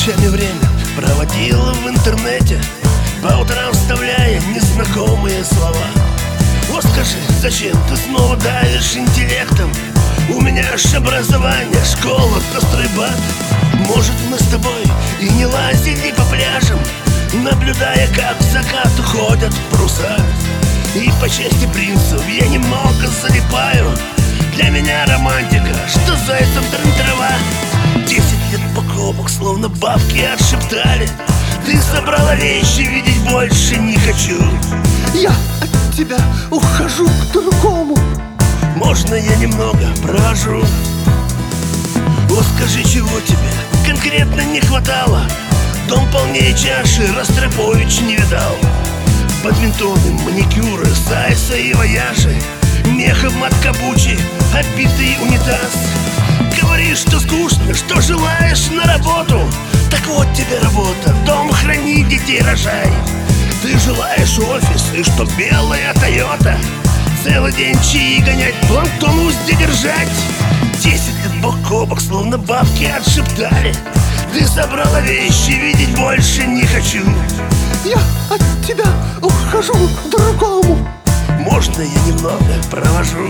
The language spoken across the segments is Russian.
ночами время проводила в интернете, по утрам вставляя незнакомые слова. Вот скажи, зачем ты снова давишь интеллектом? У меня ж образование, школа, да стройбат. Может, мы с тобой и не лазили по пляжам, наблюдая, как в закат уходят паруса. И по чести принцев я немного залипаю. Для меня романтика, что зайцем трава. 10 лет покупок, словно бабки отшептали. Ты собрала вещи, видеть больше не хочу. Я от тебя ухожу к другому. Можно я немного провожу? Вот скажи, чего тебе конкретно не хватало? Дом полнее чаши, Ростропович не видал. Бадминтоны, маникюры, сайса и вояжи, мехом от кабучи, оббитый унитаз. Говоришь, что скучно, что желаешь на работу. Так вот тебе работа, дом храни, детей рожай. Ты желаешь офис, и что белая Тойота, целый день чаи гонять, планктон в узде держать. 10 лет бок о бок, словно бабки отшептали. Ты собрала вещи, видеть больше не хочу. Я от тебя ухожу к другому. Можно я немного провожу?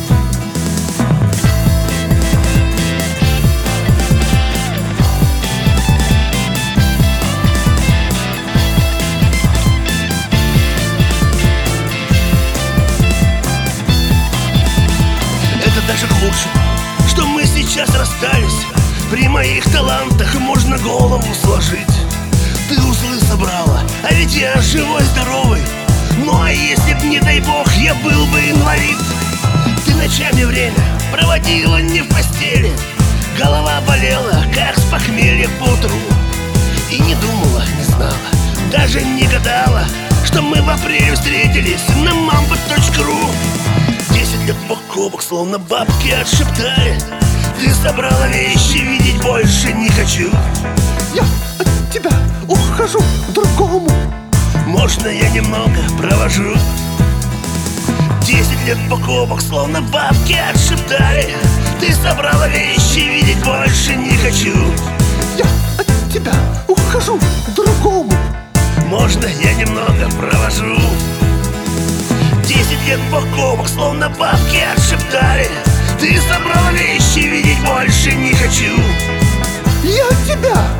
Это даже к лучшему, что мы сейчас расстались. При моих талантах можно голову сложить. Ты узлы собрала, а ведь я живой, здоровый. Ну а если б, не дай бог, я был бы инвалид? Ты ночами время проводила не в постели, голова болела, как с похмелья поутру. И не думала, не знала, даже не гадала, что мы в апреле встретились на mamba.ru. 10 лет бок о бок, словно бабки отшептали. Ты собрала вещи, видеть больше не хочу. Я от тебя ухожу к другому. Можно я немного провожу? 10 лет бок о бок, словно бабки отшептали. Ты собрала вещи, видеть больше не хочу. Я от тебя ухожу к другому. Можно я немного провожу? 10 лет бок о бок, словно бабки отшептали. Ты собрала вещи, видеть больше не хочу. Я от тебя